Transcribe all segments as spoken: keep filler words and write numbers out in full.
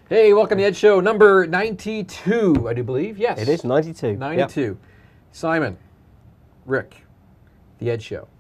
Hey, welcome to the Ed Show, number ninety-two, I do believe. Yes. It is ninety-two. ninety-two. Yep. Simon, Rick, the Ed Show.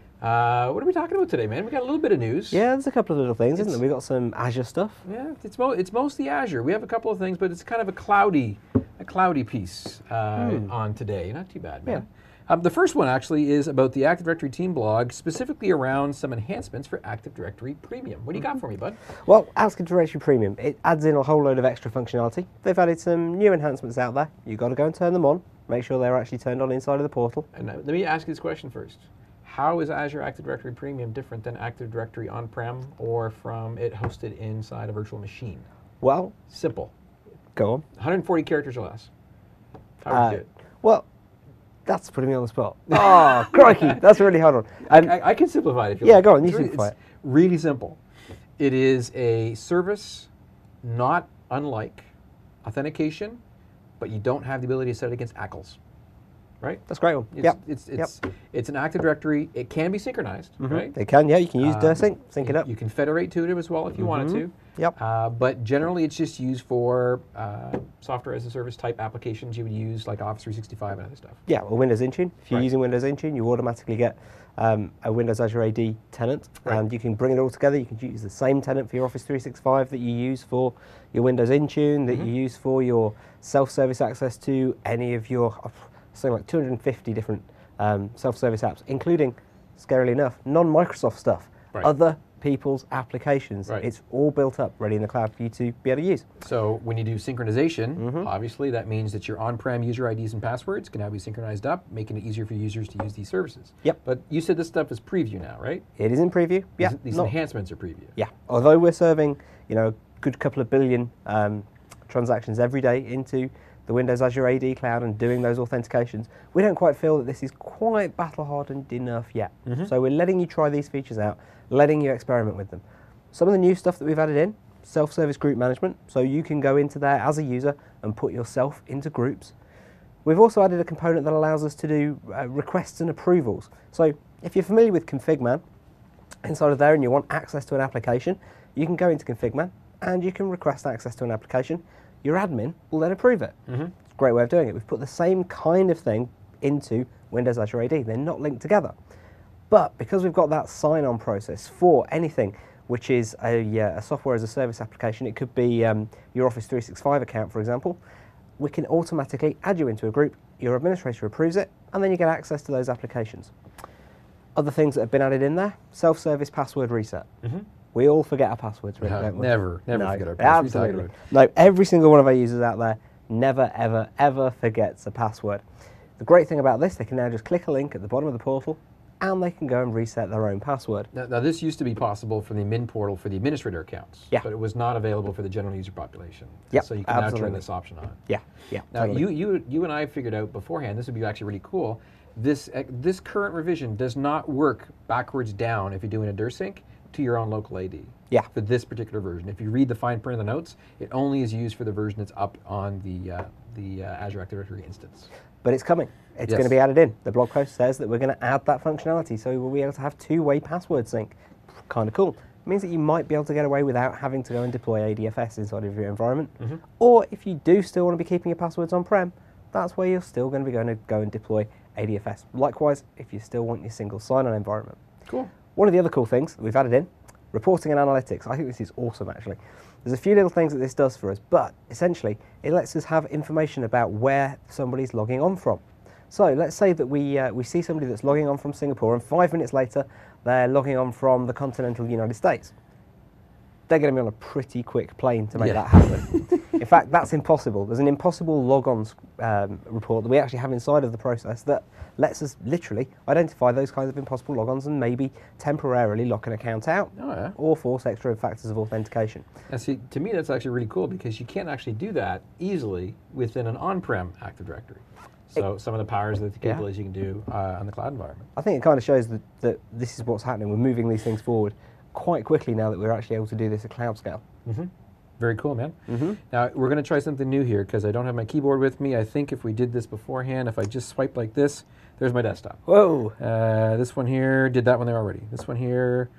Uh, what are we talking about today, man? We got a little bit of news. Yeah, there's a couple of little things, It's- isn't there? We got some Azure stuff. Yeah, it's mo- it's mostly Azure. We have a couple of things, but it's kind of a cloudy, a cloudy piece uh, Hmm. on today. Not too bad, man. Um, the first one actually is about the Active Directory team blog, specifically around some enhancements for Active Directory Premium. What do you got for me, bud? Well, Active Directory Premium, it adds in a whole load of extra functionality. They've added some new enhancements out there. You've got to go and turn them on, make sure they're actually turned on inside of the portal. And uh, let me ask you this question first. How is Azure Active Directory Premium different than Active Directory on-prem or from it hosted inside a virtual machine? Well, Simple. go on. one hundred forty characters or less. How would Uh, you do it? Well, that's putting me on the spot. Oh, crikey, that's really hard on. Um, I, I can simplify it if you yeah, like. go on, you It's really, simplify it's really simple. It is a service not unlike authentication, but you don't have the ability to set it against A C Ls. Right? that's a great one. It's, Yep. it's, it's, it's an Active Directory. It can be synchronized, Mhm. right? They can, yeah, you can use Um, DirSync, sync it you- up. You can federate to it as well if you wanted to. Yep. Uh, but generally, it's just used for uh, software as a service type applications you would use, like Office three sixty-five and other stuff. Yeah, or Windows Intune. If you're Right. using Windows Intune, you automatically get um, a Windows Azure A D tenant, Right. and you can bring it all together. You can use the same tenant for your Office three sixty-five that you use for your Windows Intune, that Mhm. you use for your self-service access to any of your, uh, something like two hundred fifty different um, self-service apps, including, scarily enough, non-Microsoft stuff, Right. other people's applications. Right. It's all built up, ready in the cloud for you to be able to use. So when you do synchronization, Mhm. obviously that means that your on-prem user I Ds and passwords can now be synchronized up, making it easier for users to use these services. Yep. But you said this stuff is preview now, right? It is in preview. Yeah. These, these not- enhancements are preview. Yeah, although we're serving, you know, a good couple of billion um, transactions every day into the Windows Azure A D cloud and doing those authentications, we don't quite feel that this is quite battle hardened enough yet. Mhm. So we're letting you try these features out, letting you experiment with them. Some of the new stuff that we've added in, self-service group management, so you can go into there as a user and put yourself into groups. We've also added a component that allows us to do uh, requests and approvals. So if you're familiar with ConfigMan, inside of there and you want access to an application, you can go into ConfigMan and you can request access to an application. Your admin will then approve it. Mhm. It's a great way of doing it. We've put the same kind of thing into Windows Azure A D. They're not linked together. But because we've got that sign-on process for anything which is a, uh, a software as a service application, it could be um, your Office three sixty-five account, for example, we can automatically add you into a group, your administrator approves it, and then you get access to those applications. Other things that have been added in there, self-service password reset. Mhm. We all forget our passwords, really, No, don't we? never, never No, forget our passwords. What are you absolutely. talking No, every single one of our users out there never, ever, ever forgets a password. The great thing about this, they can now just click a link at the bottom of the portal and they can go and reset their own password. Now, now, this used to be possible for the admin portal for the administrator accounts, Yeah. but it was not available for the general user population. Yep, So you can now absolutely. turn this option on. Yeah, yeah. Now, totally. you, you, you and I figured out beforehand, this would be actually really cool, this, uh, this current revision does not work backwards down if you're doing a DirSync to your own local A D. Yeah. For this particular version. If you read the fine print of the notes, it only is used for the version that's up on the, uh, the uh, Azure Active Directory instance. But it's coming. It's Yes. going to be added in. The blog post says that we're going to add that functionality, so we'll be able to have two-way password sync. Kind of cool. It means that you might be able to get away without having to go and deploy A D F S inside of your environment. Mhm. Or if you do still want to be keeping your passwords on-prem, that's where you're still going to be going to go and deploy A D F S. Likewise, if you still want your single sign-on environment. Cool. One of the other cool things that we've added in, reporting and analytics. I think this is awesome, actually. There's a few little things that this does for us, but essentially it lets us have information about where somebody's logging on from. So let's say that we, uh, we see somebody that's logging on from Singapore and five minutes later they're logging on from the continental United States. They're going to be on a pretty quick plane to make Yeah. that happen. In fact, that's impossible. There's an impossible logon um, report that we actually have inside of the process that lets us literally identify those kinds of impossible logons and maybe temporarily lock an account out Oh, yeah. or force extra factors of authentication. And see, to me, that's actually really cool because you can't actually do that easily within an on-prem Active Directory. So some of the powers that the Yeah. capabilities you can do uh, on the cloud environment. I think it kind of shows that, that this is what's happening. We're moving these things forward quite quickly now that we're actually able to do this at cloud scale. Mm-hmm. Very cool, man. Mm-hmm. Now, we're going to try something new here because I don't have my keyboard with me. I think if we did this beforehand, if I just swipe like this, there's my desktop. Whoa! Uh, this one here did that one there already. This one here,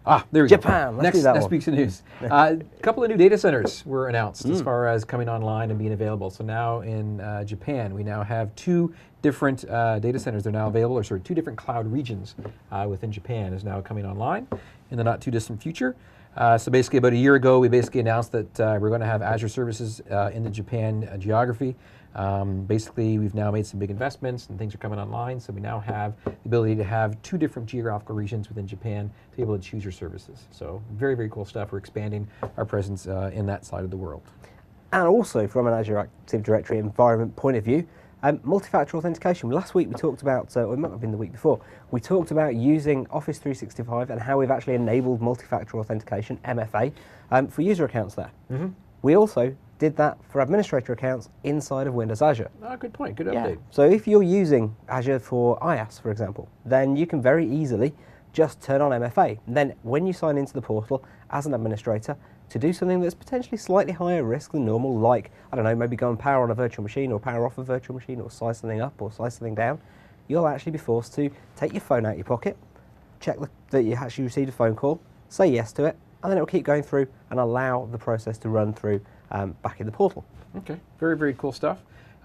Ah, there we Japan, go. let's next, do that next one. week's news. A uh, couple of new data centers were announced Mm. as far as coming online and being available. So now in uh, Japan, we now have two different uh, data centers. They're now available, or sorry, two different cloud regions uh, within Japan is now coming online in the not too distant future. Uh, so basically, about a year ago, we basically announced that uh, we're going to have Azure services uh, in the Japan uh, geography. Um, basically, we've now made some big investments and things are coming online, so we now have the ability to have two different geographical regions within Japan to be able to choose your services. So very, very cool stuff. We're expanding our presence uh, in that side of the world. And also from an Azure Active Directory environment point of view, um, multi-factor authentication. Last week we talked about, uh, or it might have been the week before, we talked about using Office three sixty-five and how we've actually enabled multi-factor authentication, M F A, um, for user accounts there. Mm-hmm. We also did that for administrator accounts inside of Windows Azure. Oh, good point, good Yeah. update. So if you're using Azure for I A S, for example, then you can very easily just turn on M F A. And then when you sign into the portal as an administrator, to do something that's potentially slightly higher risk than normal, like, I don't know, maybe go and power on a virtual machine or power off a virtual machine or size something up or size something down, you'll actually be forced to take your phone out of your pocket, check the, that you actually received a phone call, say yes to it, and then it will keep going through and allow the process to run through um, back in the portal. Okay, very, very cool stuff.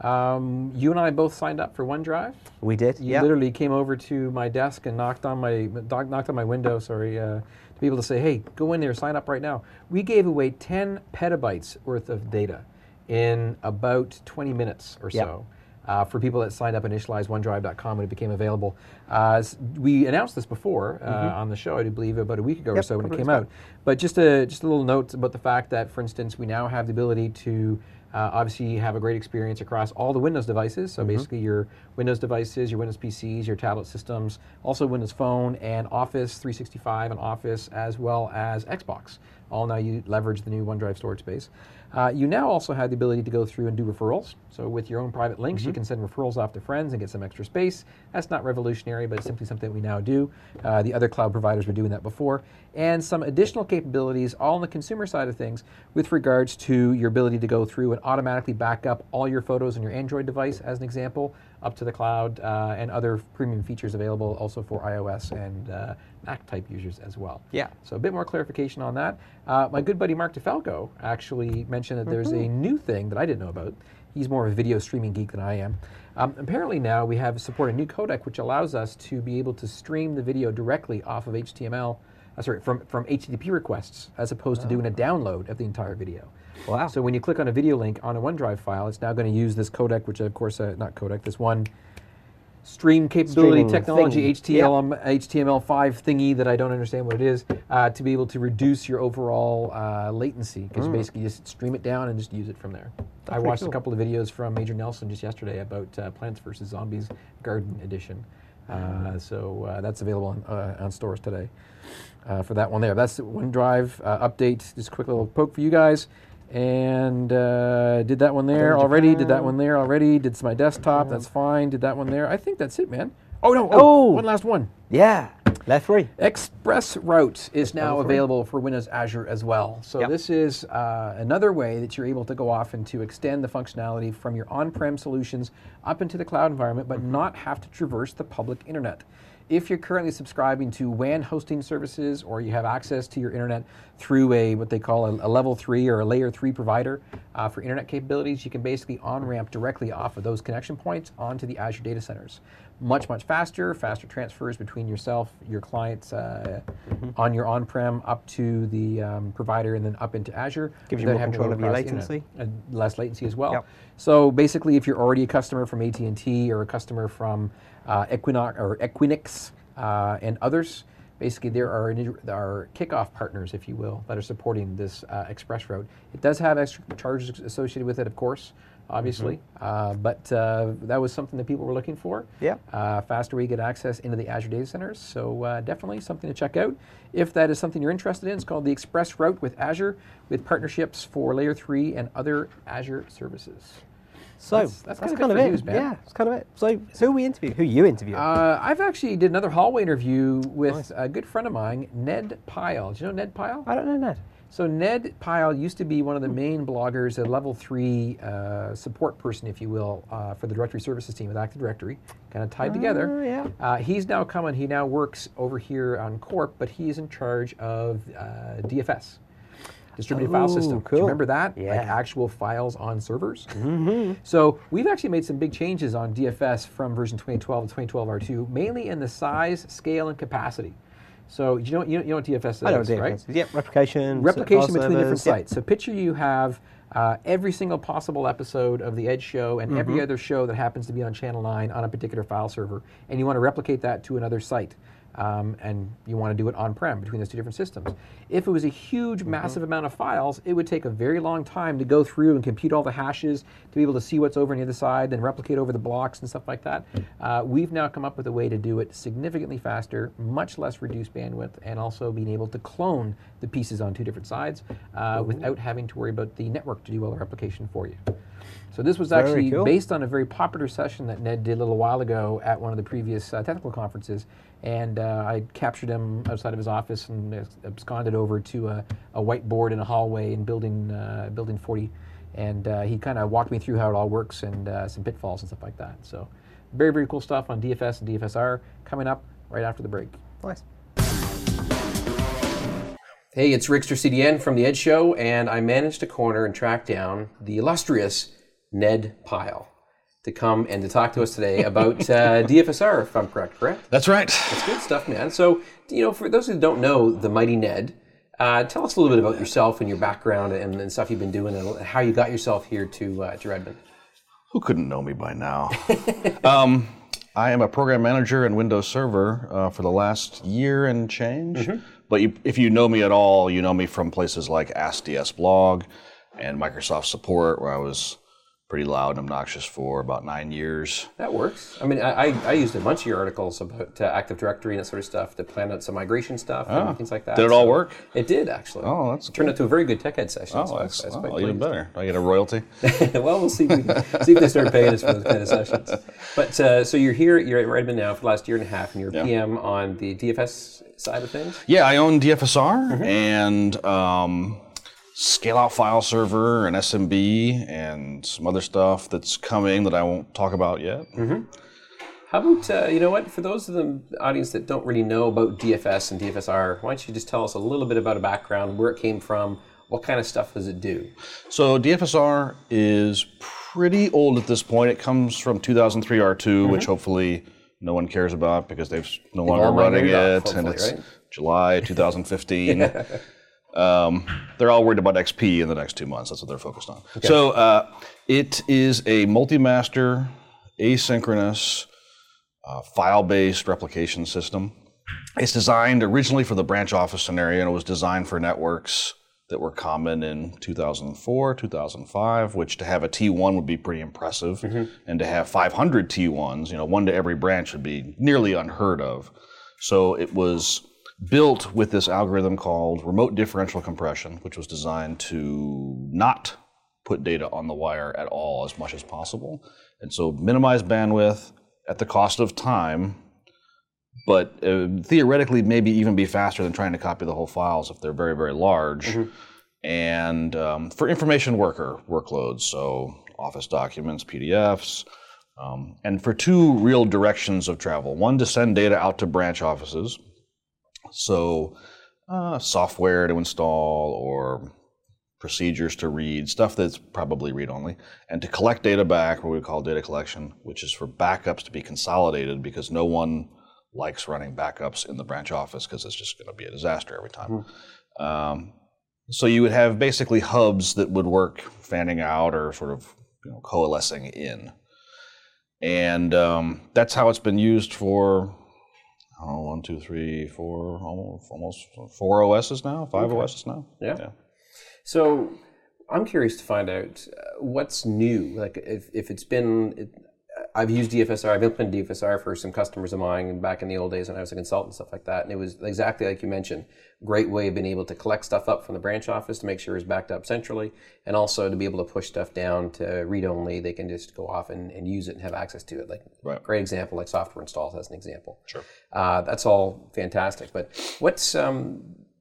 Um, you and I both signed up for OneDrive. We did, You yeah. literally came over to my desk and knocked on my knocked on my window. Sorry, uh, to be able to say, "Hey, go in there, sign up right now." We gave away ten petabytes worth of data in about twenty minutes or Yep. so uh, for people that signed up and initialized OneDrive dot com when it became available. Uh, we announced this before uh, mm-hmm. on the show, I do believe, about a week ago yep, or so when it came back. out. But just a just a little note about the fact that, for instance, we now have the ability to Uh, obviously, you have a great experience across all the Windows devices. So mm-hmm. basically, your Windows devices, your Windows P Cs, your tablet systems, also Windows Phone and Office three sixty-five and Office, as well as Xbox. All now you leverage the new OneDrive storage space. Uh, you now also have the ability to go through and do referrals. So with your own private links, mm-hmm. you can send referrals off to friends and get some extra space. That's not revolutionary, but it's simply something we now do. Uh, the other cloud providers were doing that before. And some additional capabilities, all on the consumer side of things, with regards to your ability to go through and automatically back up all your photos on your Android device, as an example, up to the cloud, uh, and other premium features available also for iOS and uh, Mac type users as well. Yeah. So a bit more clarification on that. Uh, my good buddy Mark DeFalco actually mentioned that there's mm-hmm. a new thing that I didn't know about. He's more of a video streaming geek than I am. Um, apparently now we have support a new codec which allows us to be able to stream the video directly off of H T M L, uh, sorry, from, from H T T P requests, as opposed oh. to doing a download of the entire video. Wow. So when you click on a video link on a OneDrive file, it's now going to use this codec, which of course, uh, not codec, this one stream capability Streaming technology, thing. H T M L, yep. H T M L five thingy that I don't understand what it is, uh, to be able to reduce your overall uh, latency, because mm. basically you just stream it down and just use it from there. That's I watched cool. a couple of videos from Major Nelson just yesterday about uh, Plants versus. Zombies Garden Edition. Uh, so uh, that's available on, uh, on stores today uh, for that one there. That's the OneDrive uh, update. Just a quick little poke for you guys. And uh, did that one there already, did that one there already, did my desktop, that's fine, did that one there. I think that's it, man. Oh, no, oh, oh. one last one. Yeah, left free. ExpressRoute is now available for Windows Azure as well. So yep. this is uh, another way that you're able to go off and to extend the functionality from your on-prem solutions up into the cloud environment, but mm-hmm. not have to traverse the public internet. If you're currently subscribing to W A N hosting services, or you have access to your internet through a what they call a, a level three or a layer three provider uh, for internet capabilities, you can basically on-ramp directly off of those connection points onto the Azure data centers. Much, much faster, faster transfers between yourself, your clients uh, mm-hmm. on your on-prem up to the um, provider and then up into Azure. Gives you more control of your latency. And less latency as well. Yep. So basically, if you're already a customer from A T and T or a customer from uh, Equinox or Equinix uh, and others, basically there are, there are kickoff partners, if you will, that are supporting this uh, ExpressRoute. It does have extra charges associated with it, of course, obviously, mm-hmm. uh, but uh, that was something that people were looking for. Yeah. Uh, faster way to get access into the Azure data centers, so uh, definitely something to check out. If that is something you're interested in, it's called the ExpressRoute with Azure, with partnerships for Layer three and other Azure services. So that's, that's, that's kind, kind of, of it. it. News, yeah, that's kind of it. So who we interview? Who you interview? Uh, I've actually did another hallway interview with nice. a good friend of mine, Ned Pyle. Do you know Ned Pyle? I don't know Ned. So Ned Pyle used to be one of the main bloggers, a level three uh, support person, if you will, uh, for the directory services team with Active Directory, kind of tied Oh, together. yeah. Uh, he's now come and he now works over here on Corp, but he is in charge of uh, D F S, Distributed File Oh, System. Do cool. you remember that? Yeah. Like actual files on servers. Mm-hmm. So we've actually made some big changes on D F S from version twenty twelve to twenty twelve R two, mainly in the size, scale, and capacity. So you know, you know, you know what D F S is, I know what D F S right? is. Yep, replication. Replication file between different servers, yep. sites. So picture you have uh, every single possible episode of the Edge show and Mm-hmm. every other show that happens to be on Channel nine on a particular file server, and you want to replicate that to another site. Um, and you want to do it on-prem between those two different systems. If it was a huge, Mm-hmm. massive amount of files, it would take a very long time to go through and compute all the hashes to be able to see what's over on the other side, then replicate over the blocks and stuff like that. Uh, we've now come up with a way to do it significantly faster, much less reduced bandwidth, and also being able to clone the pieces on two different sides uh, without having to worry about the network to do all the replication for you. So this was Very actually cool. based on a very popular session that Ned did a little while ago at one of the previous uh, technical conferences, and uh, I captured him outside of his office and absconded over to a, a whiteboard in a hallway in building uh, building forty, and uh, he kind of walked me through how it all works and uh, some pitfalls and stuff like that. So very, very cool stuff on D F S and D F S R coming up right after the break. Nice. Hey, it's Rickster C D N from The Edge Show, and I managed to corner and track down the illustrious Ned Pyle to come and to talk to us today about uh, D F S R, if I'm correct, correct? That's right. That's good stuff, man. So, you know, for those who don't know the mighty Ned, uh, tell us a little bit about yourself and your background and, and stuff you've been doing and how you got yourself here to, uh, to Redmond. Who couldn't know me by now? um, I am a program manager in Windows Server uh, for the last year and change. Mm-hmm. But you, if you know me at all, you know me from places like AskDSblog and Microsoft Support, where I was pretty loud and obnoxious for about nine years. That works. I mean, I, I used a bunch of your articles about uh, Active Directory and that sort of stuff to plan out some migration stuff Oh. and things like that. Did it all So work? It did, actually. Oh, that's It turned out to a very good Tech Ed session. Oh, so I was- that's I was oh, quite even pleased. better. Do I get a royalty? Well, we'll see if, we can, see if they start paying us for those kind of sessions. But uh, so you're here, you're at Redmond now for the last year and a half, and you're Yeah. P M on the D F S side of things. Yeah, I own D F S R Mm-hmm. and um, Scale Out File Server and S M B and some other stuff that's coming that I won't talk about yet. Mm-hmm. How about, uh, you know what, for those of the audience that don't really know about D F S and D F S R, why don't you just tell us a little bit about a background, where it came from, what kind of stuff does it do? So D F S R is pretty old at this point. It comes from two thousand three R two, Mm-hmm. which hopefully no one cares about because they've no all longer running migrated it, off, and hopefully, it's right? July twenty fifteen. Um, they're all worried about X P in the next two months. That's what they're focused on. Okay. So uh, it is a multi-master, asynchronous, uh, file-based replication system. It's designed originally for the branch office scenario, and it was designed for networks that were common in two thousand four, two thousand five, which to have a T one would be pretty impressive, mm-hmm. and to have five hundred T ones, you know, one to every branch would be nearly unheard of. So it was built with this algorithm called remote differential compression, which was designed to not put data on the wire at all as much as possible. And so minimize bandwidth at the cost of time, but uh, theoretically maybe even be faster than trying to copy the whole files if they're very, very large. Mm-hmm. And um, for information worker workloads, so Office documents, P D Fs, um, and for two real directions of travel. One, to send data out to branch offices, so uh, software to install or procedures to read, stuff that's probably read-only, and to collect data back, what we call data collection, which is for backups to be consolidated because no one likes running backups in the branch office because it's just going to be a disaster every time. Mm-hmm. Um, so you would have basically hubs that would work fanning out or sort of you know, coalescing in. And um, that's how it's been used for Oh, one, two, three, four, almost, almost four O Ss now, five okay. O Ss now. Yeah. yeah. So I'm curious to find out uh, what's new. Like if, if it's been, it, I've used D F S R, I've implemented D F S R for some customers of mine back in the old days when I was a consultant and stuff like that. And it was exactly like you mentioned, great way of being able to collect stuff up from the branch office to make sure it's backed up centrally, and also to be able to push stuff down to read-only. They can just go off and, and use it and have access to it. Like right. Great example, like software installs as an example. Sure. Uh, that's all fantastic. But what's um,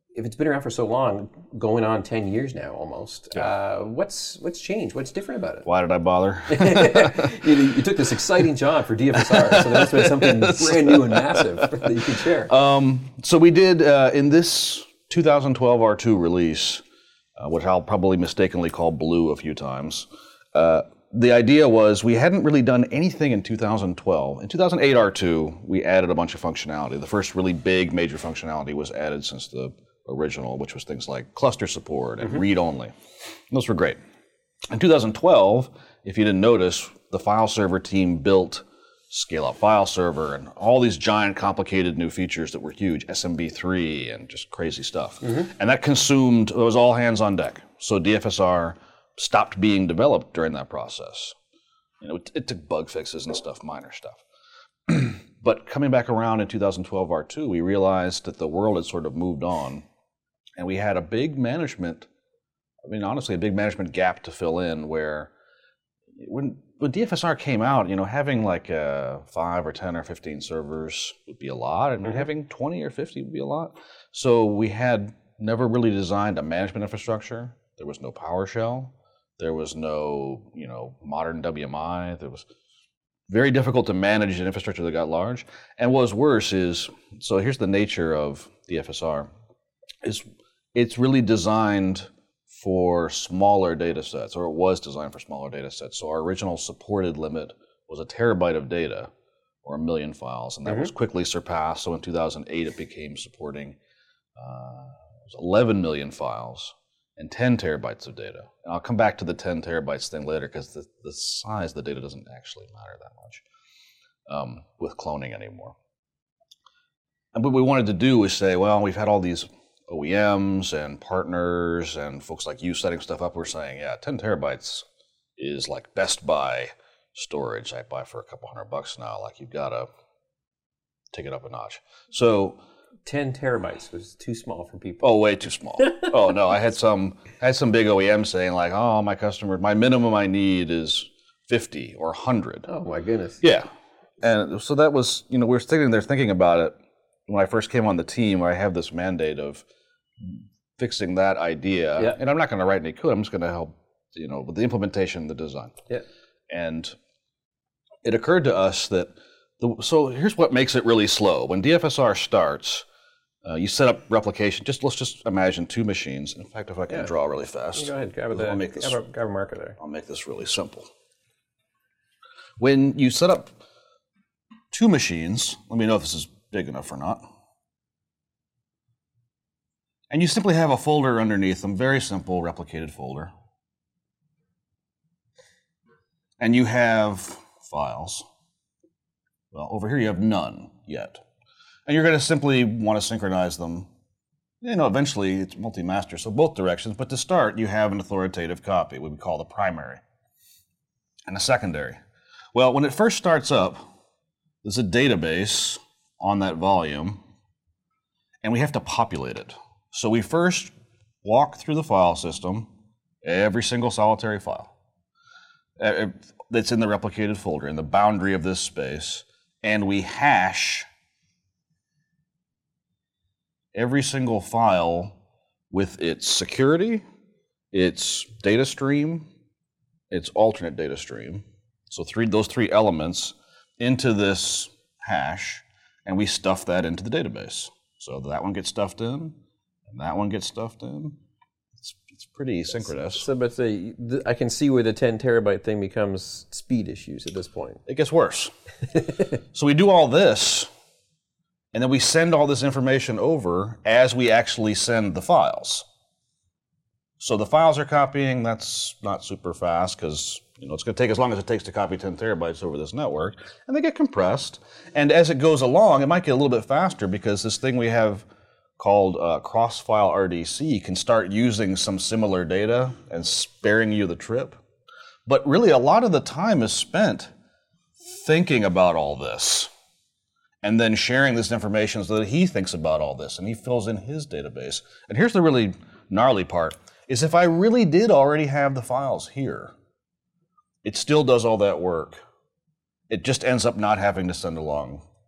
if it's been around for so long, going on ten years now almost, yeah. uh, what's what's changed? What's different about it? Why did I bother? you, you took this exciting job for D F S R, so there must have been something brand new and massive that you could share. Um, so we did, uh, in this two thousand twelve R two release, uh, which I'll probably mistakenly call Blue a few times, uh, the idea was we hadn't really done anything in two thousand twelve. In two thousand eight R two, we added a bunch of functionality. The first really big major functionality was added since the original, which was things like cluster support and mm-hmm. read-only. Those were great. In two thousand twelve, if you didn't notice, the file server team built scale-out file server and all these giant complicated new features that were huge, S M B three and just crazy stuff. Mm-hmm. And that consumed, it was all hands on deck. So D F S R stopped being developed during that process. You know, it, it took bug fixes and stuff, minor stuff. But coming back around in two thousand twelve R two, we realized that the world had sort of moved on. And we had a big management, I mean, honestly, a big management gap to fill in where when, when D F S R came out, you know, having like uh, five or ten or fifteen servers would be a lot, and mm-hmm. having twenty or fifty would be a lot. So we had never really designed a management infrastructure. There was no PowerShell. There was no, you know, modern W M I. There was very difficult to manage an infrastructure that got large. And what was worse is, so here's the nature of D F S R, is it's really designed for smaller data sets, or it was designed for smaller data sets. So our original supported limit was a terabyte of data, or a million files, and that mm-hmm. was quickly surpassed. So in two thousand eight, it became supporting uh, eleven million files and ten terabytes of data. And I'll come back to the ten terabytes thing later, because the, the size of the data doesn't actually matter that much um, with cloning anymore. And what we wanted to do was say, well, we've had all these O E Ms and partners and folks like you setting stuff up. We're saying, yeah, ten terabytes is like Best Buy storage I buy for a couple hundred bucks now. Like, you've got to take it up a notch. So ten terabytes was too small for people. Oh, way too small. Oh no, I had some I had some big O E Ms saying like, oh, my customer, my minimum I need is fifty or one hundred. Oh my goodness. Yeah. And so that was, you know, we were sitting there thinking about it when I first came on the team, where I have this mandate of fixing that idea. Yeah. And I'm not going to write any code. I'm just going to help, you know, with the implementation, the design. Yeah. And it occurred to us that, the, so here's what makes it really slow. When D F S R starts, uh, you set up replication. Just let's just imagine two machines. In fact, if I can yeah. draw really fast. Go ahead, grab, the, I'll make this, grab, a, grab a marker there. I'll make this really simple. When you set up two machines, let me know if this is big enough or not. And you simply have a folder underneath them, very simple replicated folder. And you have files. Well, over here you have none yet. And you're going to simply want to synchronize them. You know, eventually it's multi-master, so both directions. But to start, you have an authoritative copy, what we call the primary, and a secondary. Well, when it first starts up, there's a database on that volume, and we have to populate it. So we first walk through the file system, every single solitary file that's in the replicated folder, in the boundary of this space, and we hash every single file with its security, its data stream, its alternate data stream. So three, those three elements into this hash, and we stuff that into the database. So that one gets stuffed in, and that one gets stuffed in. It's, it's pretty synchronous. So, but the, the, I can see where the ten terabyte thing becomes speed issues at this point. It gets worse. So we do all this, and then we send all this information over as we actually send the files. So the files are copying. That's not super fast, because you know, it's going to take as long as it takes to copy ten terabytes over this network, and they get compressed. And as it goes along, it might get a little bit faster, because this thing we have called uh, cross-file R D C can start using some similar data and sparing you the trip. But really, a lot of the time is spent thinking about all this and then sharing this information so that he thinks about all this and he fills in his database. And here's the really gnarly part, is if I really did already have the files here, it still does all that work. It just ends up not having to send along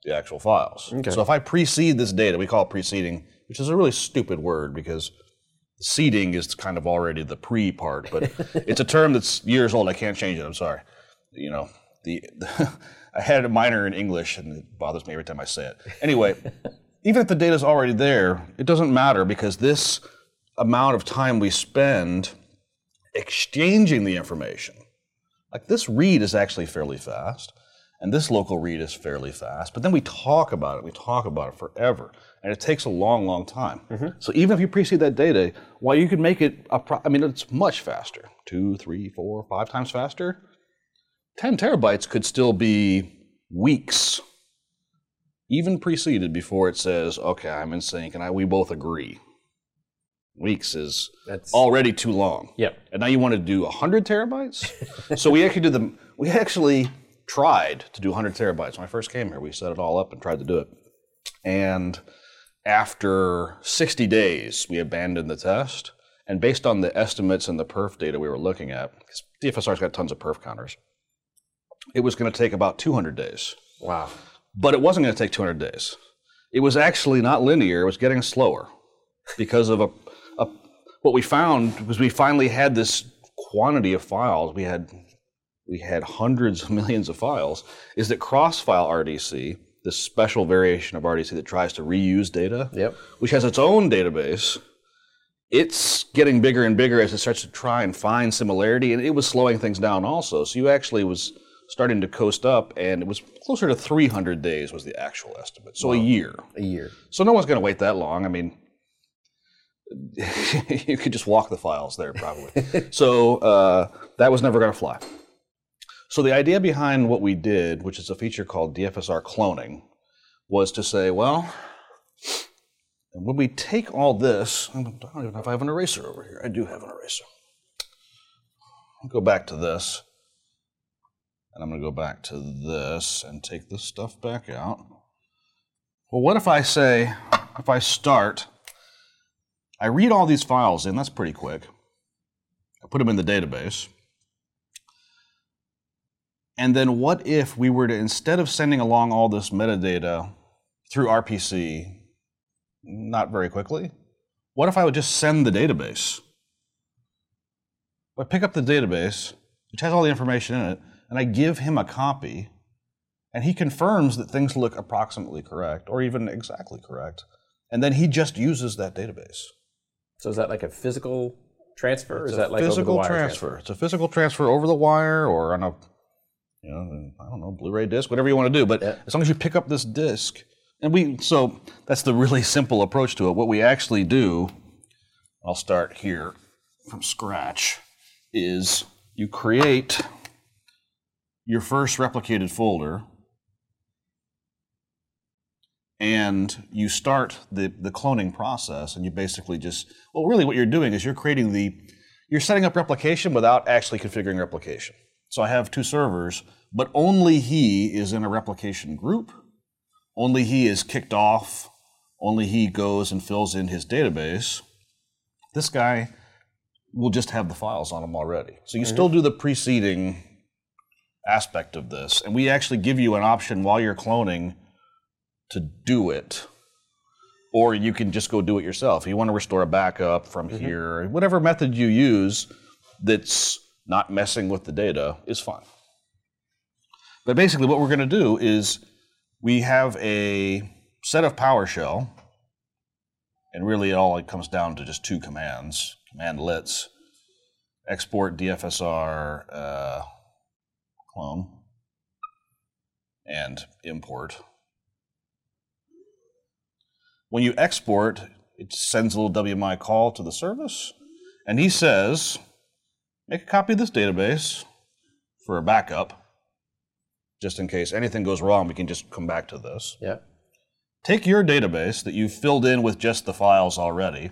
the actual files. Okay. So if I precede this data, we call it preceding, which is a really stupid word because seeding is kind of already the pre part, but it's a term that's years old. I can't change it. I'm sorry. You know, the, the I had a minor in English, and it bothers me every time I say it. Anyway, even if the data's already there, it doesn't matter because this amount of time we spend exchanging the information, like this read is actually fairly fast, and this local read is fairly fast, but then we talk about it, we talk about it forever, and it takes a long, long time. Mm-hmm. So even if you precede that data, while you could make it, a pro- I mean, it's much faster, two, three, four, five times faster, ten terabytes could still be weeks, even preceded before it says, okay, I'm in sync, and I, we both agree. Weeks is That's, already too long. Yep. And now you want to do one hundred terabytes? So we actually did the, we actually tried to do one hundred terabytes. When I first came here, we set it all up and tried to do it. And after sixty days, we abandoned the test. And based on the estimates and the perf data we were looking at, because D F S R's got tons of perf counters, it was going to take about two hundred days. Wow. But it wasn't going to take two hundred days. It was actually not linear. It was getting slower because of a, a what we found was we finally had this quantity of files. We had we had hundreds of millions of files. Is that cross-file R D C, this special variation of R D C that tries to reuse data, yep. which has its own database. It's getting bigger and bigger as it starts to try and find similarity, and it was slowing things down also. So you actually was starting to coast up, and it was closer to three hundred days was the actual estimate. So wow. a year. A year. So no one's going to wait that long. I mean, you could just walk the files there probably. So uh, that was never going to fly. So the idea behind what we did, which is a feature called D F S R cloning, was to say, well, when we take all this, I don't even know if I have an eraser over here. I do have an eraser. I'll go back to this. And I'm going to go back to this and take this stuff back out. Well, what if I say, if I start, I read all these files in, that's pretty quick. I put them in the database. And then what if we were to, instead of sending along all this metadata through R P C, not very quickly, what if I would just send the database? I pick up the database, which has all the information in it, and I give him a copy, and he confirms that things look approximately correct, or even exactly correct, and then he just uses that database. So is that like a physical transfer, or it's is a that like physical over the wire transfer. transfer? It's a physical transfer over the wire, or on a, you know, I don't know, Blu-ray disc, whatever you want to do. But yeah. as long as you pick up this disc, and we, so that's the really simple approach to it. What we actually do, I'll start here from scratch, is you create your first replicated folder, and you start the, the cloning process, and you basically just, well, really what you're doing is you're creating the, you're setting up replication without actually configuring replication. So I have two servers, but only he is in a replication group, only he is kicked off, only he goes and fills in his database. This guy will just have the files on him already. So you mm-hmm. still do the preceding aspect of this, and we actually give you an option while you're cloning to do it, or you can just go do it yourself. If you want to restore a backup from mm-hmm. here, whatever method you use that's not messing with the data is fine. But basically what we're going to do is we have a set of PowerShell, and really it all it comes down to just two commands, commandlets, export D F S R uh, clone, and import. When you export, it sends a little W M I call to the service, and he says, make a copy of this database for a backup, just in case anything goes wrong, we can just come back to this. Yeah. Take your database that you've filled in with just the files already,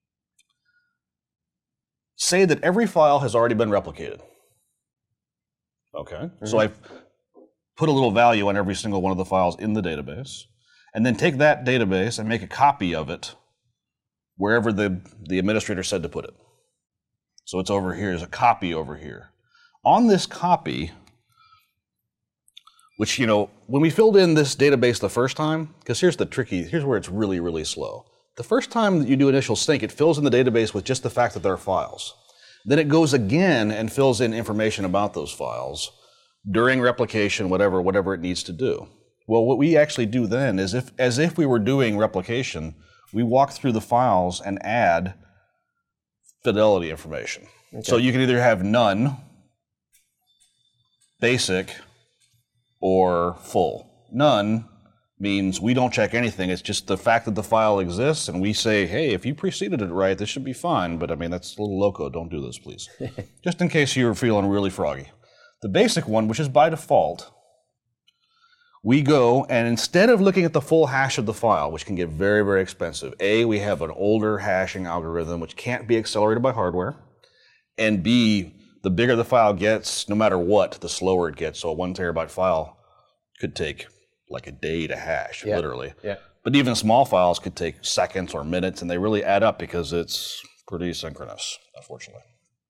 say that every file has already been replicated. Okay, mm-hmm. so I've put a little value on every single one of the files in the database, and then take that database and make a copy of it wherever the, the administrator said to put it. So it's over here, there's a copy over here. On this copy, which, you know, when we filled in this database the first time, because here's the tricky, here's where it's really, really slow. The first time that you do initial sync, it fills in the database with just the fact that there are files. Then it goes again and fills in information about those files during replication, whatever, whatever it needs to do. Well, what we actually do then is, if, as if we were doing replication, we walk through the files and add fidelity information. Okay. So you can either have none, basic, or full. None means we don't check anything. It's just the fact that the file exists, and we say, hey, if you preceded it right, this should be fine. But I mean, that's a little loco. Don't do this, please. Just in case you're feeling really froggy. The basic one, which is by default, we go, and instead of looking at the full hash of the file, which can get very, very expensive, A, we have an older hashing algorithm which can't be accelerated by hardware, and B, the bigger the file gets, no matter what, the slower it gets. So a one terabyte file could take like a day to hash, yeah. literally. Yeah. But even small files could take seconds or minutes, and they really add up because it's pretty synchronous, unfortunately.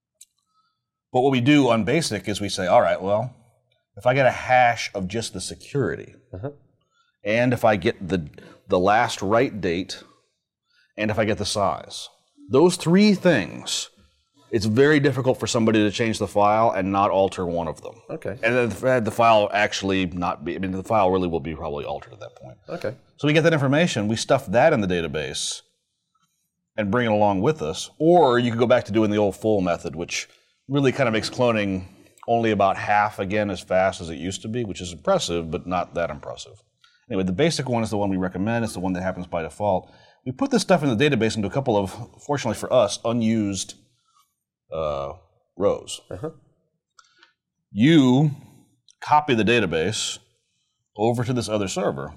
But what we do on basic is we say, all right, well, if I get a hash of just the security, uh-huh. and if I get the the last write date, and if I get the size, those three things, it's very difficult for somebody to change the file and not alter one of them. Okay. And then the file actually not be, I mean, the file really will be probably altered at that point. Okay. So we get that information, we stuff that in the database and bring it along with us. Or you could go back to doing the old full method, which really kind of makes cloning only about half again as fast as it used to be, which is impressive, but not that impressive. Anyway, the basic one is the one we recommend. It's the one that happens by default. We put this stuff in the database into a couple of, fortunately for us, unused Uh, rows. Uh-huh. You copy the database over to this other server.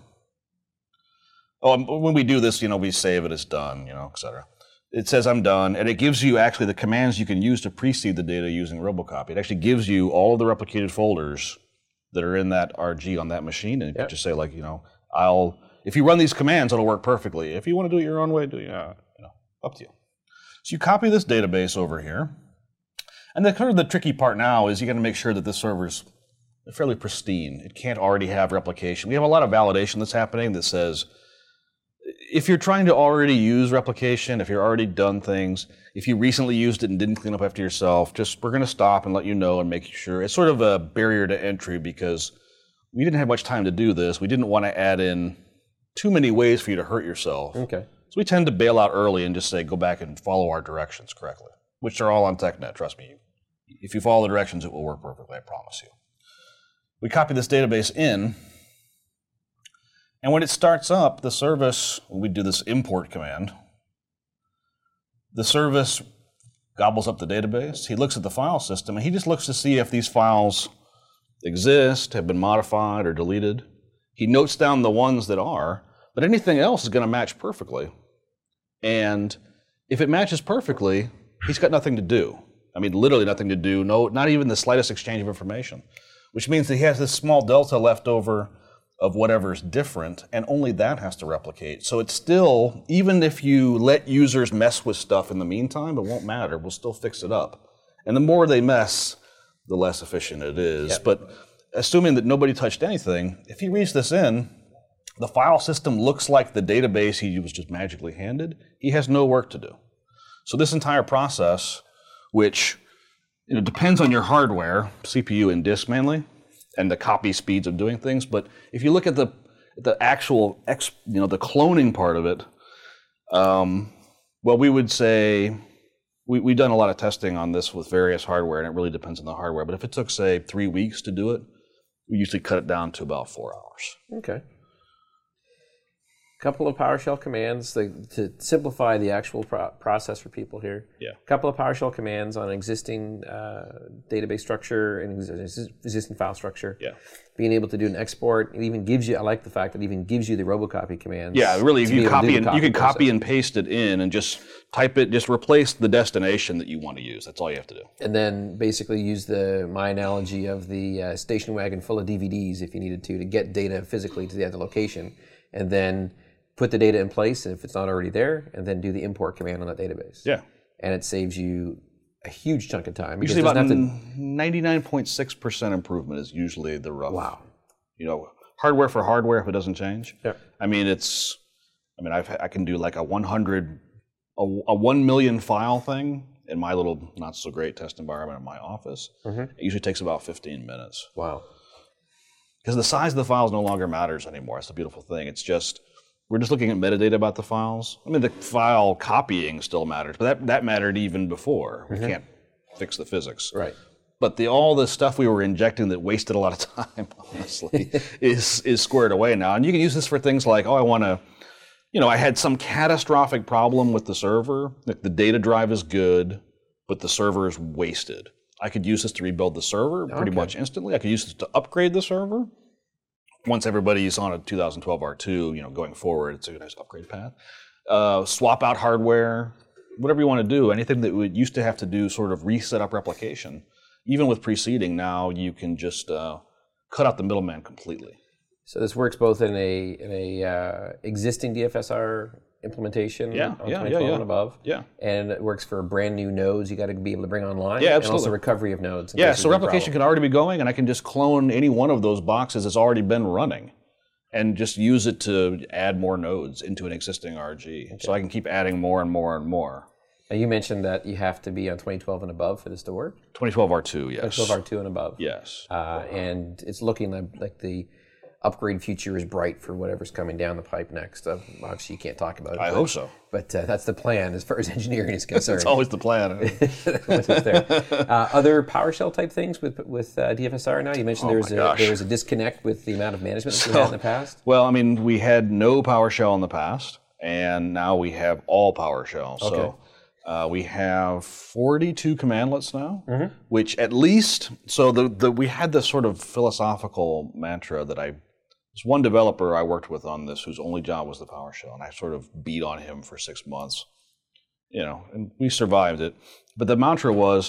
Oh, and when we do this, you know, we save it as done, you know, et cetera. It says I'm done, and it gives you actually the commands you can use to precede the data using Robocopy. It actually gives you all of the replicated folders that are in that R G on that machine, and you yep. can just say, like, you know, I'll, if you run these commands, it'll work perfectly. If you want to do it your own way, do it, uh, you know, up to you. So you copy this database over here. And the kind of the tricky part now is you got to make sure that this server's fairly pristine. It can't already have replication. We have a lot of validation that's happening that says, if you're trying to already use replication, if you're already done things, if you recently used it and didn't clean up after yourself, just we're going to stop and let you know and make sure. It's sort of a barrier to entry because we didn't have much time to do this. We didn't want to add in too many ways for you to hurt yourself. Okay. So we tend to bail out early and just say, go back and follow our directions correctly, which are all on TechNet, trust me. If you follow the directions, it will work perfectly, I promise you. We copy this database in, and when it starts up, the service, we do this import command, the service gobbles up the database, he looks at the file system, and he just looks to see if these files exist, have been modified or deleted. He notes down the ones that are, but anything else is going to match perfectly. And if it matches perfectly, he's got nothing to do. I mean, literally nothing to do, no, not even the slightest exchange of information, which means that he has this small delta left over of whatever's different, and only that has to replicate. So it's still, even if you let users mess with stuff in the meantime, it won't matter. We'll still fix it up. And the more they mess, the less efficient it is. Yep. But assuming that nobody touched anything, if he reads this in, the file system looks like the database he was just magically handed. He has no work to do. So this entire process, which you know, depends on your hardware, C P U and disk mainly, and the copy speeds of doing things. But if you look at the the actual, ex, you know, the cloning part of it, um, well, we would say we, we've done a lot of testing on this with various hardware, and it really depends on the hardware. But if it took, say, three weeks to do it, we usually cut it down to about four hours. Okay. Couple of PowerShell commands to, to simplify the actual pro- process for people here. Yeah. A couple of PowerShell commands on existing uh, database structure and ex- existing file structure. Yeah. Being able to do an export, it even gives you. I like the fact that it even gives you the Robocopy commands. Yeah, really. If you copy and you can process. copy and paste it in and just type it, just replace the destination that you want to use. That's all you have to do. And then basically use the my analogy of the uh, station wagon full of D V Ds if you needed to to get data physically to the other location, and then put the data in place, and if it's not already there, and then do the import command on that database. Yeah. And it saves you a huge chunk of time. Usually about ninety-nine point six percent improvement is usually the rough. Wow. You know, hardware for hardware if it doesn't change. Yeah. I mean, it's, I mean, I've, I can do like a one hundred, a, a one million file thing in my little not so great test environment in my office. Mm-hmm. It usually takes about fifteen minutes. Wow. Because the size of the files no longer matters anymore. It's the beautiful thing. It's just, we're just looking at metadata about the files. I mean, the file copying still matters, but that, that mattered even before. We mm-hmm. can't fix the physics. Right. But the all the stuff we were injecting that wasted a lot of time, honestly, is is squared away now. And you can use this for things like, oh, I want to, you know, I had some catastrophic problem with the server. Like the data drive is good, but the server is wasted. I could use this to rebuild the server pretty okay. much instantly. I could use this to upgrade the server. Once everybody's on a two thousand twelve R two, you know, going forward, it's a nice upgrade path. Uh, swap out hardware, whatever you want to do. Anything that we used to have to do, sort of reset up replication. Even with preceding, now you can just uh, cut out the middleman completely. So this works both in a in a uh, existing D F S R implementation yeah, on yeah, twenty twelve yeah, yeah. and above. Yeah. And it works for brand new nodes you got to be able to bring online. Yeah, absolutely. And also recovery of nodes. Yeah, so replication can already be going, and I can just clone any one of those boxes that's already been running and just use it to add more nodes into an existing R G. Okay. So I can keep adding more and more and more. Now you mentioned that you have to be on twenty twelve and above for this to work? twenty twelve R two, yes. twenty twelve R two and above. Yes. Uh, and it's looking like, like the upgrade future is bright for whatever's coming down the pipe next. Uh, obviously, you can't talk about it. I but, hope so. But uh, that's the plan as far as engineering is concerned. It's always the plan. there. Uh, other PowerShell type things with with uh, D F S R now? You mentioned oh there was a gosh. there was a disconnect with the amount of management that so, we had in the past. Well, I mean, we had no PowerShell in the past, and now we have all PowerShell. Okay. So uh, we have forty-two commandlets now, mm-hmm. which at least, so the, the we had this sort of philosophical mantra that I, there's one developer I worked with on this whose only job was the PowerShell, and I sort of beat on him for six months, you know, and we survived it. But the mantra was,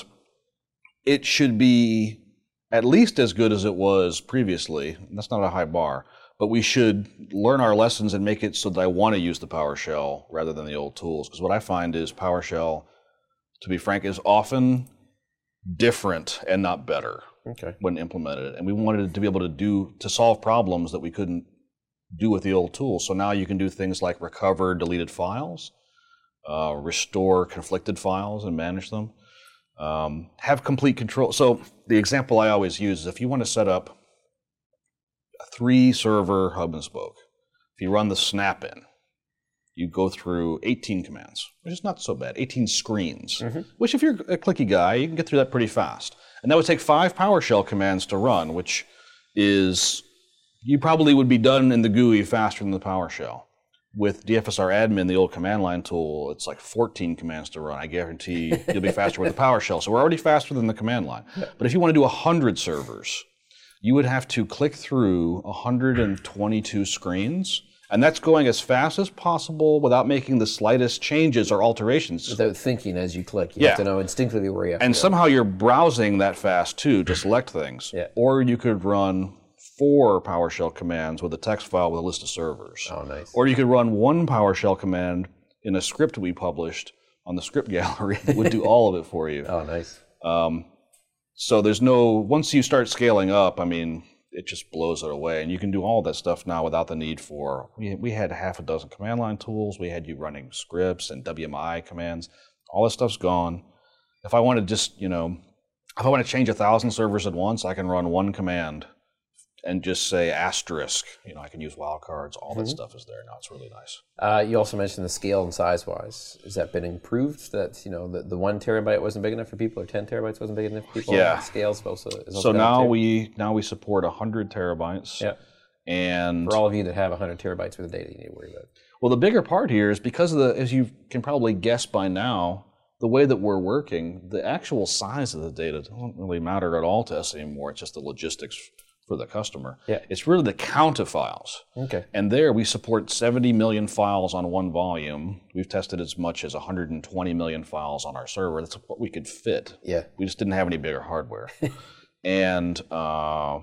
it should be at least as good as it was previously. That's not a high bar, but we should learn our lessons and make it so that I want to use the PowerShell rather than the old tools. Because what I find is PowerShell, to be frank, is often different and not better. Okay. When implemented, and we wanted to be able to do to solve problems that we couldn't do with the old tools. So now you can do things like recover deleted files, uh, restore conflicted files and manage them, um, have complete control. So the example I always use is if you want to set up a three server hub and spoke, if you run the snap in, you go through eighteen commands, which is not so bad, eighteen screens, mm-hmm. which if you're a clicky guy, you can get through that pretty fast. And that would take five PowerShell commands to run, which is, you probably would be done in the G U I faster than the PowerShell. With D F S R admin, the old command line tool, it's like fourteen commands to run. I guarantee you'll be faster with the PowerShell. So we're already faster than the command line. But if you want to do one hundred servers, you would have to click through one hundred twenty-two screens. And that's going as fast as possible without making the slightest changes or alterations. Without thinking as you click. You yeah. have to know instinctively where you have and to go. somehow you're browsing that fast too to select things. Yeah. Or you could run four PowerShell commands with a text file with a list of servers. Oh, nice. Or you could run one PowerShell command in a script we published on the script gallery that would do all of it for you. Oh, nice. Um, so there's no, once you start scaling up, I mean, it just blows it away. And you can do all that stuff now without the need for, we, we had half a dozen command line tools. We had you running scripts and W M I commands. All this stuff's gone. If I want to just, you know, if I want to change a thousand servers at once, I can run one command and just say asterisk. You know, I can use wildcards. All mm-hmm. that stuff is there now. It's really nice. Uh, you also mentioned the scale and size-wise. Has that been improved? That, you know, the, the one terabyte wasn't big enough for people, or ten terabytes wasn't big enough for people? Yeah. Scale's also is also So now too? we now we support one hundred terabytes. Yeah. And for all of you that have one hundred terabytes worth of data, you need to worry about. Well, the bigger part here is because of the, as you can probably guess by now, the way that we're working, the actual size of the data doesn't really matter at all to us anymore. It's just the logistics for the customer. Yeah. It's really the count of files. Okay. And there we support seventy million files on one volume. We've tested as much as one hundred twenty million files on our server. That's what we could fit. Yeah. We just didn't have any bigger hardware. and uh,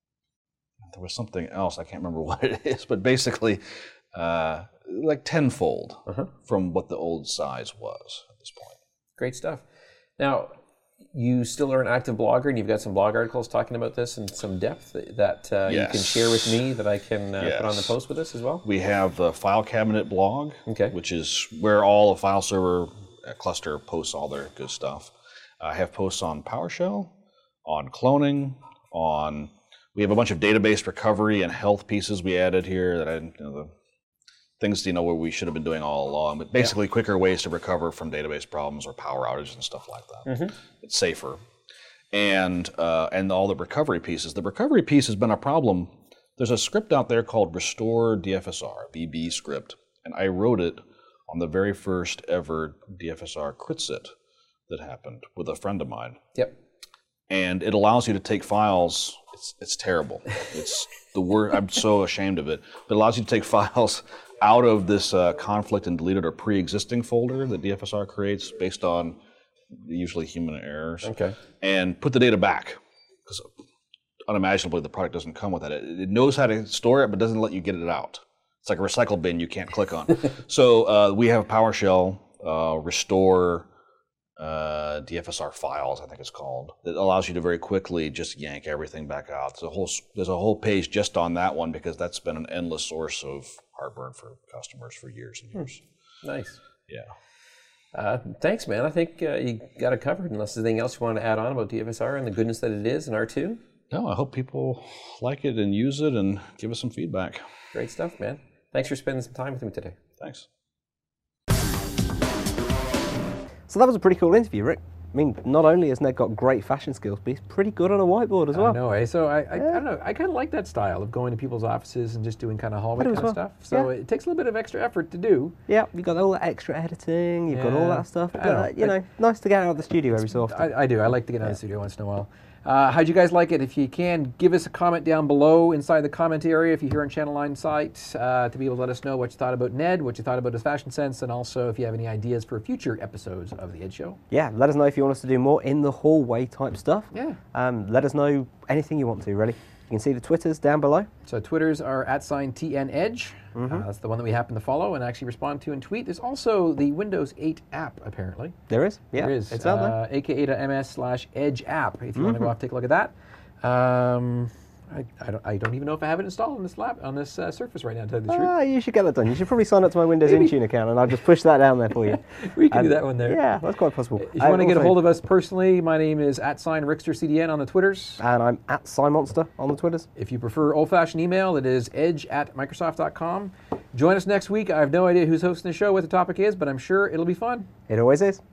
there was something else, I can't remember what it is, but basically uh, like tenfold uh-huh. from what the old size was at this point. Great stuff. Now, you still are an active blogger, and you've got some blog articles talking about this in some depth that uh, yes. you can share with me that I can uh, yes. put on the post with us as well? We have the File Cabinet blog, okay. which is where all the file server cluster posts all their good stuff. I have posts on PowerShell, on cloning, on... We have a bunch of database recovery and health pieces we added here that I, you know, the things you know where we should have been doing all along, but basically yeah. quicker ways to recover from database problems or power outages and stuff like that. Mm-hmm. It's safer, and uh, and all the recovery pieces. The recovery piece has been a problem. There's a script out there called Restore D F S R, V B script, and I wrote it on the very first ever D F S R critsit that happened with a friend of mine. Yep. And it allows you to take files. It's it's terrible. It's the word. I'm so ashamed of it. But it allows you to take files out of this uh, conflict and deleted or pre-existing folder that D F S R creates based on usually human errors. Okay. And put the data back, because unimaginably the product doesn't come with that. It, it knows how to store it, but doesn't let you get it out. It's like a recycle bin you can't click on. So uh, we have PowerShell uh, restore. Uh, D F S R files, I think it's called, that allows you to very quickly just yank everything back out. There's a whole, there's a whole page just on that one because that's been an endless source of heartburn for customers for years and years. Nice. Yeah. Uh, thanks, man. I think uh, you got it covered. Unless there's anything else you want to add on about D F S R and the goodness that it is in R two? No, I hope people like it and use it and give us some feedback. Great stuff, man. Thanks for spending some time with me today. Thanks. So that was a pretty cool interview, Rick. I mean, not only has Ned got great fashion skills, but he's pretty good on a whiteboard as well. I know, eh? So I, I, yeah. I don't know. I kind of like that style of going to people's offices and just doing kind of hallway kind of well. stuff. So yeah. it takes a little bit of extra effort to do. Yeah, you've got all that extra editing, you've yeah. got all that stuff. But, uh, you know, I, nice to get out of the studio every so often. I, I do. I like to get out of the studio once in a while. Uh, how'd you guys like it? If you can, give us a comment down below inside the comment area if you're here on Channel nine site uh, to be able to let us know what you thought about Ned, what you thought about his fashion sense, and also if you have any ideas for future episodes of The Ed Show. Yeah, let us know if you want us to do more in the hallway type stuff. Yeah. Um, let us know anything you want to, really. You can see the Twitters down below. So Twitters are at sign T N Edge. Mm-hmm. uh, that's the one that we happen to follow and actually respond to and tweet. There's also the Windows eight app, apparently. There is? Yeah. There is. It's out there. Uh, A K A dot M S slash Edge app, if you mm-hmm. want to go off and take a look at that. Um, I, I, don't, I don't even know if I have it installed on this lap on this uh, Surface right now, to tell you the truth. Ah, you should get that done. You should probably sign up to my Windows Maybe. Intune account, and I'll just push that down there for you. We can and do that one there. Yeah, that's quite possible. If you I want to get a hold of us personally, my name is at sign Rickster C D N on the Twitters. And I'm at SciMonster on the Twitters. If you prefer old-fashioned email, it is edge at Microsoft dot com. Join us next week. I have no idea who's hosting the show, what the topic is, but I'm sure it'll be fun. It always is.